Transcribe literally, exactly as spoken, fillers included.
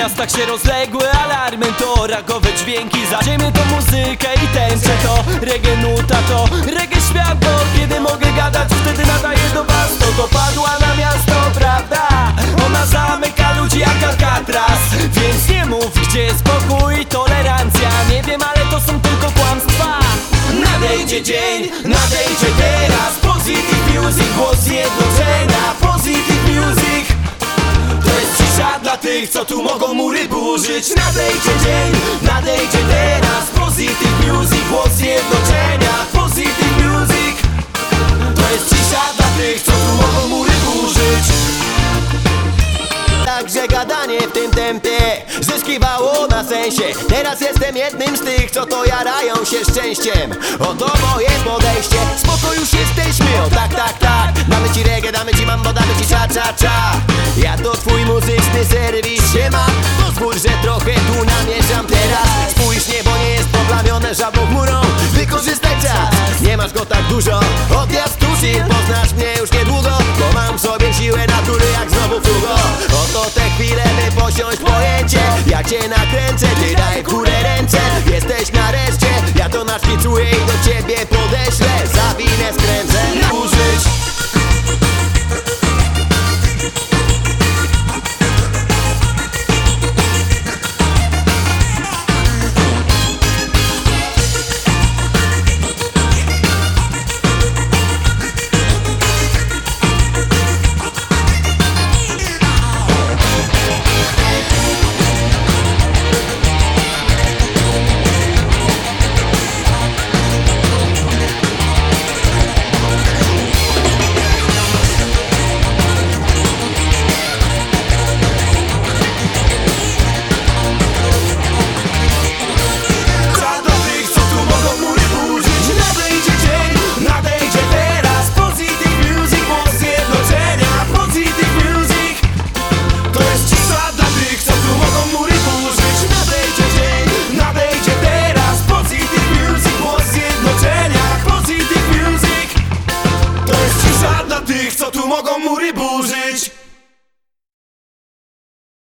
miastach się rozległy alarmy, to rakowe dźwięki. Za ziemię to muzykę i tęczę, to reggae nuta, to reggae świat. Bo kiedy mogę gadać, wtedy nadaję do was. To dopadła na miasto prawda, ona zamyka ludzi jak Alcatraz. Więc nie mów, gdzie jest spokój i tolerancja. Nie wiem, ale to są tylko kłamstwa. Nadejdzie dzień, nadejdzie teraz. Positive music, głos zjednoczenia. Positive music, to jest cisza dla tych, co tu mogą mury burzyć. Nadejdzie dzień, nadejdzie teraz. Positive music, głos zjednoczenia. Positive music, to jest cisza dla tych, co tu mogą mury burzyć. Także gadanie w tym tempie zyskiwało na sensie. Teraz jestem jednym z tych, co to jarają się szczęściem. Oto moje podejście, spoko już jesteśmy. O tak, tak, tak, damy ci reggae, damy ci mambo, damy ci cha, cha, cha. Ja to twój muzyczny serwis, siema. Pozwól, że trochę tu namieszam teraz. Spójrz, niebo nie jest poplamione żadną chmurą. Wykorzystaj czas, nie masz go tak dużo. Odjazd tusi, poznasz mnie już niedługo. Bo mam w sobie siłę natury jak znowu frugo. Oto te chwile, by posiąść pojęcie. Jak cię nakręcę, ty daj w górę ręce. Jesteś nareszcie, ja to naczki czuję i do ciebie podeślę.